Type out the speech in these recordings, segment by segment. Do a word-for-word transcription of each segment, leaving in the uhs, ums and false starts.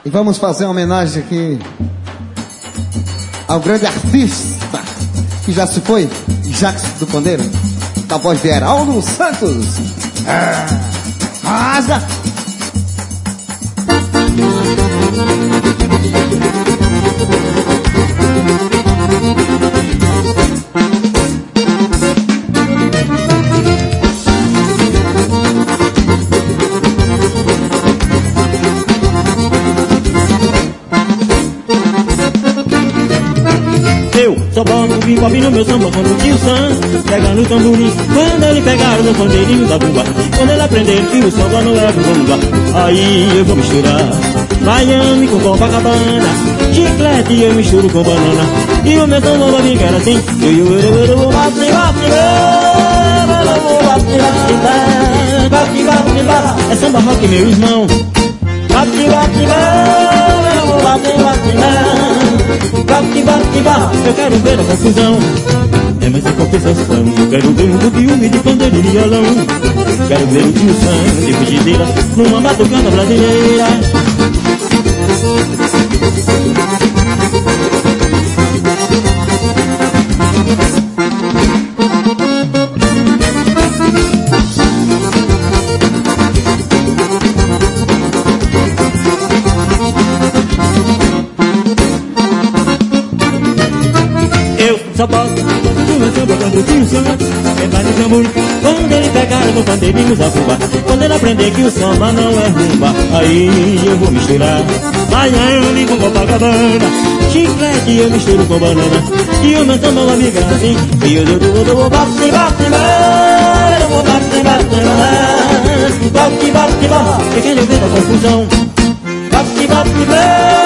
E vamos fazer uma homenagem aqui ao grande artista que já se foi, Jackson do Pandeiro, da voz de Heraldo Santos. Ah, rasga! Só boto o bebop no meu samba quando o tio Sam pega no tamborim. Quando ele pegar o meu pandeirinho da bumba, quando ele aprender que o samba não é bumba, aí eu vou misturar Miami com Copacabana, chiclete eu misturo com banana. E o meu samba vai ficar assim. É samba rock, meu irmão. Bate, bate, bate, bate, bate, bate, eu quero ver a confusão. É mais a compensação. Eu quero ver um bubiúme de pandeiro e violão. Quero ver o tio Sam de frigideira numa batucada brasileira. Só boto o meu samba quando o tio Sam entra no tamborim. Quando ele pegar no pandeirinho da fumba, quando ele aprender que o samba não é rumba, aí eu vou misturar Miami com Copacabana, chiclete eu misturo com banana. E o meu samba vai ficar assim. E eu dou, dou, dou, bate, bate, bate, bate, bate, bate, bate, bate, eu quero ver a confusão. Bate, bate, bate,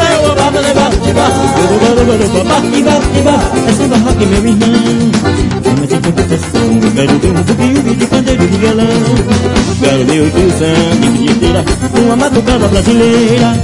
é samba rock, meu irmão. Mas em compensação, eu quero ver um bubiúbi de pandeiro de violão. Quero ver o tio Sam de frigideira numa batucada brasileira.